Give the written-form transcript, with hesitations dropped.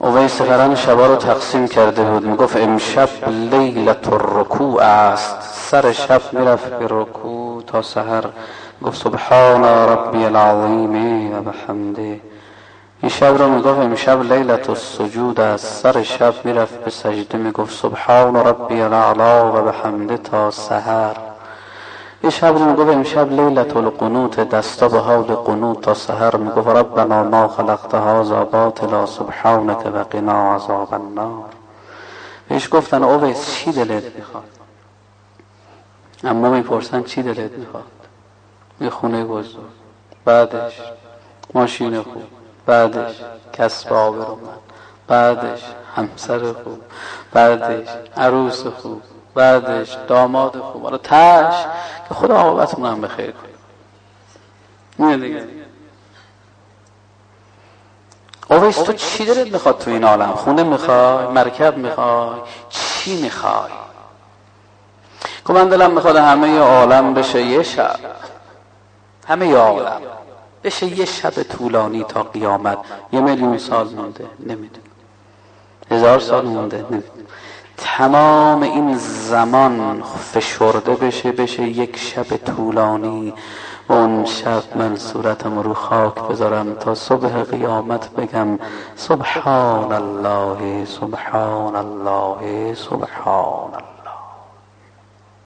اویس قرن شبا رو تقسیم کرده بود، میگفت امشب لیلة الرکوع است. سر شب میرفت به رکوع تا سحر، گفت سبحان ربی العظیم و بحمده. این شب رو میگفت امشب لیلة السجود است. سر شب میرفت به سجده، میگفت سبحان ربی الاعلی و بحمده تا سحر. یه شب رو میگفت امشب لیلة القنوت، دستا به حال قنوت تا سحر، میگفت ربنا ما خلقت هذا باطلا سبحانك و قنا عذاب النار. بهش گفتن اویس چی دلت میخواد؟ اما میپرسن چی دلت میخواد؟ یه خونه بزرگ، بعدش ماشین خوب، بعدش کسب آبرومند، بعدش همسر خوب، بعدش عروس خوب، بعدش داماد خوب، حالا تاش که خدا عاقبتمون هم بخیر کنه. اینه دیگه. اویس تو چی دلت میخواد تو این عالم؟ خونه میخوای؟ مرکب میخوای؟ چی میخوای؟ که من دلم میخواد همه عالم بشه یه شب، همه عالم بشه یه شب طولانی تا قیامت. 1,000,000 سال مونده نمیدونم، 1000 سال مونده نمیدونم، تمام این زمان فشرده بشه یک شب طولانی. و اون شب من صورتم رو خاک بذارم تا صبح قیامت بگم سبحان الله سبحان الله سبحان الله.